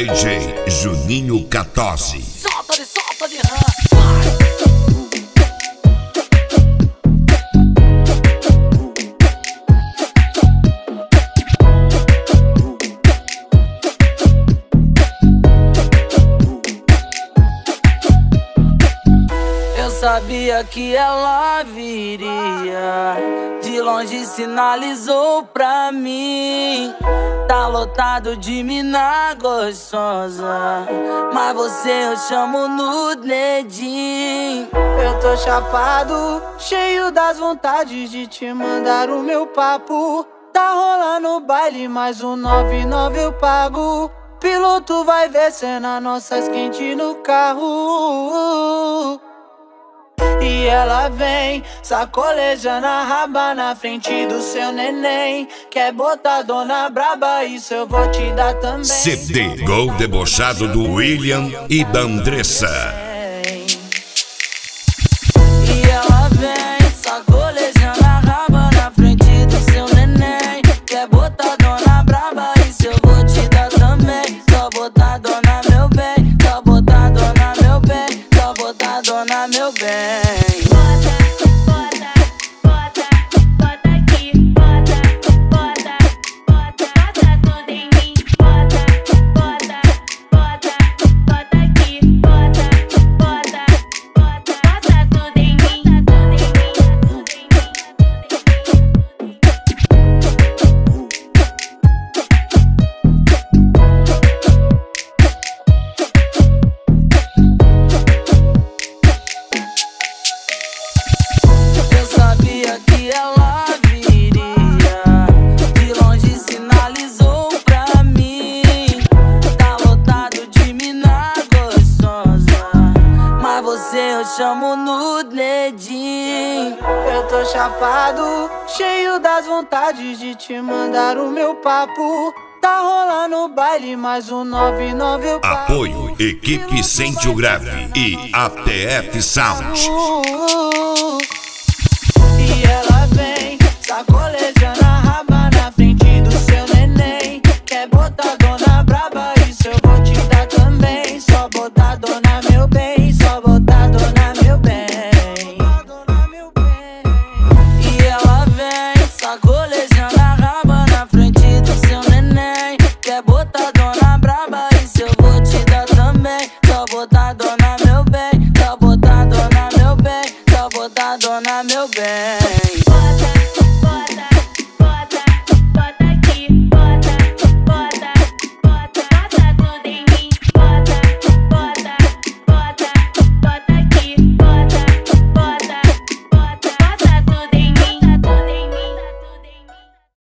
DJ Juninho 14. Solta de Sabia que ela viria, de longe sinalizou pra mim. Tá lotado de mina gostosa, mas você eu chamo no dedinho. Eu tô chapado, cheio das vontades de te mandar o meu papo. Tá rolando baile, mais um 99 eu pago. Piloto vai ver cena nossas quentes no carro. E ela vem, sacolejando a raba na frente do seu neném. Quer botar dona braba, isso eu vou te dar também. CD Gol Debochado do William e da Andressa. E ela vem, sacolejando a raba na frente do seu neném. Quer botar dona braba, isso eu vou te dar também. Só botar dona meu bem, só botar dona meu bem, só botar dona meu bem. Eu chamo no dedinho. Eu tô chapado, cheio das vontades de te mandar o meu papo. Tá rolando baile, mais um 99 eu pago. Apoio Equipe Sente o Grave e ATF Sound.